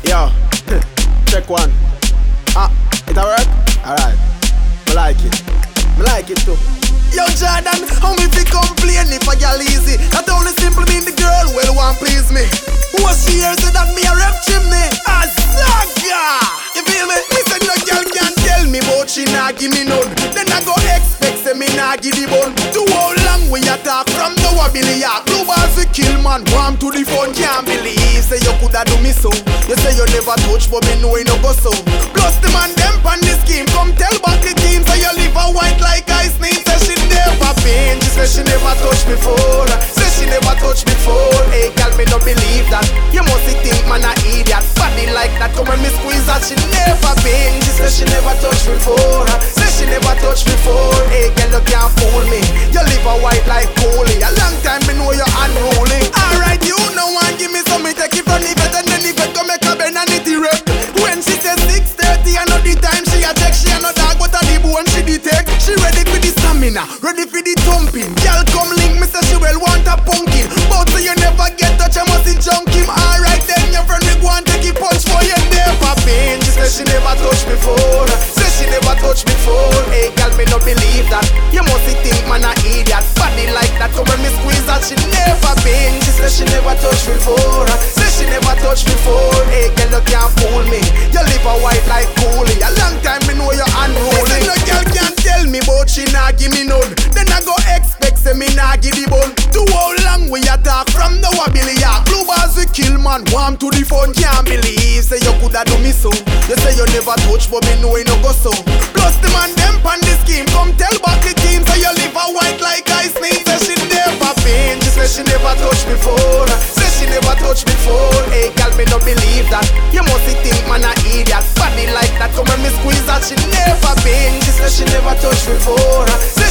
Yo, check one. It a work? Alright. I like it. I like it too. Yo, Jordan, how me fi complain if a gal easy? That only simple mean the girl will want please me. Who was she here say that me a rep chimney? Azaga! You feel me? Me say no girl can't tell me but she nah give me none. Then I go expect say me nah give the bun. To how long we a talk from now a billiard? Blue balls we kill man, warm to the phone. Can't believe say you coulda do me so. You say you never touch but me know you no go so. Plus the man them pan the scheme. Come tell back the team say you live a white like ice cream. Say she never been, she say she never touched before. Say she never touched before. Hey girl, me no believe that. You must think man a idiot. Body like that, come and me squeeze that. She never been, she say she never touched before. Say she never touched before. Hey girl, you can't fool me. You live a white like Coley. A long time me know you're unruly. Alright, you know one give me some, me take it from the vet. And then the vet come make a bend and it rep. When she says 6:30, I know the time she a check. She a no dog, but a the bone she detect. She ready for the stamina, ready for the thumping. Girl come link me say she well want a pumpkin. But so you never get touch, I must junk him. Alright then your friend me go and take it punch for you never been. She say she never touched before. Say she never touched before. Hey girl, me no believe that. You must think man a idiot. Body like that, come and me squeeze that. She never been. She say she never touched before. Say she never touched before. Hey girl, you can't fool me. You live a white like Coley. A long time me know you're unruly. No girl can't tell me but she nah give me none. Then I go expect say me nah give the bun. To how long we a talk from now a billiard? Blue balls we kill man, warm to the phone. Can't believe say you coulda do me so. You say you never touch but me know you no go so. Plus the man them pan the scheme. Come tell back the team say you live a white like ice cream. Say she never been, she say she never touched before. Say she never touched before. Hey girl, me no believe that. You must think man a idiot. Body like that, come and me squeeze that. She never been, she say she never touched before.